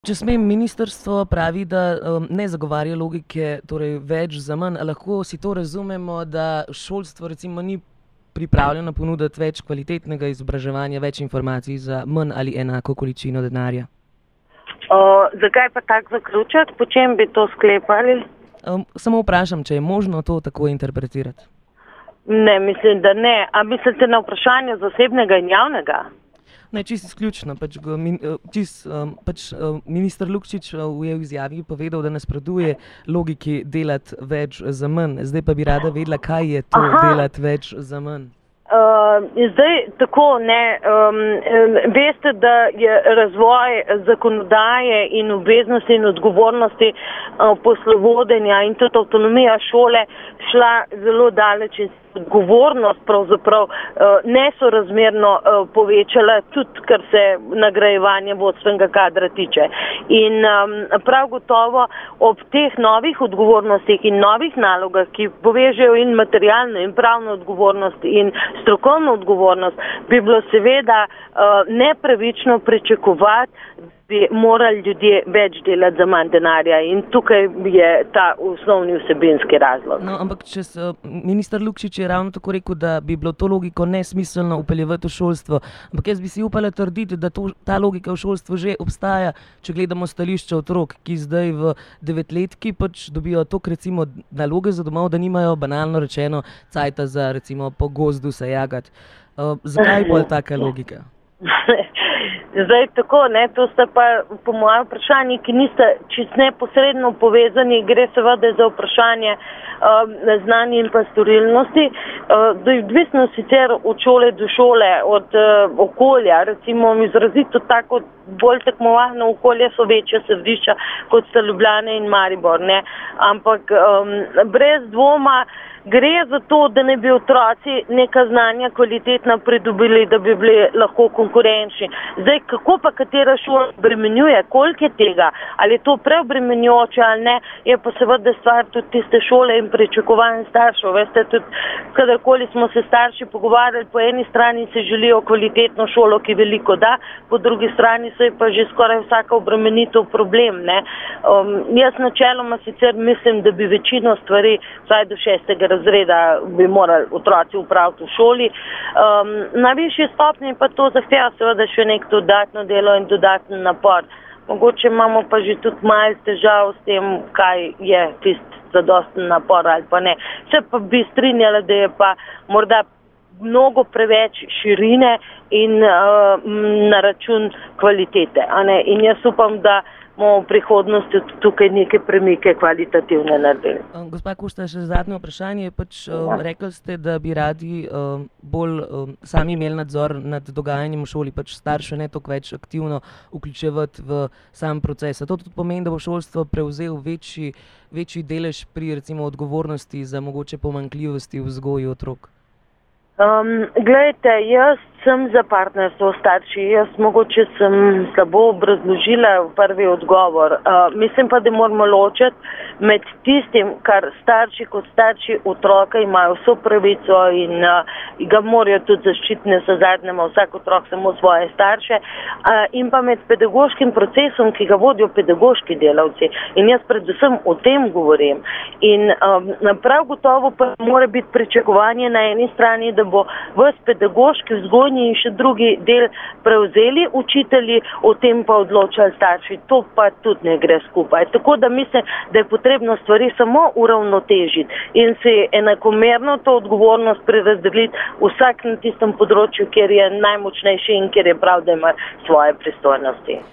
Če smem, ministrstvo pravi, da ne zagovarja logike, torej več za manj. A lahko si to razumemo, da šolstvo recimo ni pripravljeno ponuditi več kvalitetnega izobraževanja, več informacij za manj ali enako količino denarja? Zakaj pa tak zaključek? Po čem bi to sklepali? Samo vprašam, če je možno to tako interpretirati. Ne, mislim, da ne. A mislite na vprašanje zasebnega in javnega? Ne, čisto izključno. Minister Lukšič v izjavi povedal, da nasprotuje logiki delati več za manj. Zdaj pa bi rada vedela, kaj je to delati več za manj. Zdaj tako, ne, veste, da je razvoj zakonodaje in obveznosti in odgovornosti poslovodenja in tudi avtonomija šole šla zelo daleč in odgovornost pravzaprav nesorazmerno povečala, tudi kar se nagrajevanja vodstvenega kadra tiče. In prav gotovo ob teh novih odgovornostih in novih nalogah, ki povežejo in materialno in pravno odgovornost in strokovno odgovornost, bi bilo seveda nepravično pričakovati, bi morali ljudje več delati za manj denarja in tukaj je ta osnovni vsebinski razlog. No, ampak minister Lukšič je ravno tako rekel, da bi bilo to logiko nesmiselno vpeljevati v šolstvo. Ampak jaz bi si upala trditi, da ta logika v šolstvu že obstaja, če gledamo stališče otrok, ki zdaj v 9-letki dobijo toliko recimo naloge za domov, da nimajo banalno rečeno cajta za recimo po gozdu se jagati. Zakaj bolj taka logika? Zdaj tako, ne, to sta pa po mojem vprašanji, ki nista čisto neposredno povezani, gre seveda za vprašanje znanja in pa storilnosti. Odvisno sicer od šole do šole, od okolja, recimo izrazito tako bolj tekmovalno okolje so večja središča, kot sta Ljubljana in Maribor, ne, ampak brez dvoma gre za to, da ne bi otroci neka znanja kvalitetna pridobili, da bi bili lahko konkurenčni. Zdaj, kako pa katera šola obremenjuje, koliko je tega, ali je to preobremenjujoče ali ne, je pa seveda stvar tudi tiste šole in pričakovanj staršev. Veste, tudi kadarkoli smo se starši pogovarjali, po eni strani se želijo kvalitetno šolo, ki veliko da, po drugi strani se je pa že skoraj vsaka obremenitev problem, ne. Jaz načeloma sicer mislim, da bi večino stvari, vsaj do 6. razreda bi morali otroci upraviti v šoli. Na višji stopnji pa to zahteva seveda še nek dodatno delo in dodaten napor. Mogoče imamo pa že tudi malo težav s tem, kaj je tisti zadosten napor ali pa ne. Se pa bi strinjala, da je pa morda mnogo preveč širine in na račun kvalitete. In jaz upam, da bomo v prihodnosti tukaj neke premike kvalitativne naredili. Gospa Kušta, še zadnje vprašanje. Rekli ste, da bi radi bolj sami imeli nadzor nad dogajanjem v šoli, starše ne toliko več aktivno vključevati v sam proces. To tudi pomeni, da bo šolstvo prevzel večji delež pri recimo odgovornosti za mogoče pomanjkljivosti v vzgoji otrok? Glejte, jaz sem za partnerstvo s starši. Jaz mogoče sem slabo obrazložila v prvi odgovor. Mislim pa, da moramo ločiti med tistim, kar starši kot starši otroka imajo vso pravico in ga morajo tudi zaščititi, ne zadnje ima vsak otrok samo svoje starše, in pa med pedagoškim procesom, ki ga vodijo pedagoški delavci. In jaz predvsem o tem govorim. In prav gotovo pa mora biti pričakovanje na eni strani, da bo ves pedagoški, vzgojni in še drugi del prevzeli učitelji, o tem pa odločali starši. To pa tudi ne gre skupaj. Tako da mislim, da je potrebno stvari samo uravnotežiti in si enakomerno to odgovornost prerazdeliti vsak na tistem področju, kjer je najmočnejši in kjer je prav, da ima svoje pristojnosti.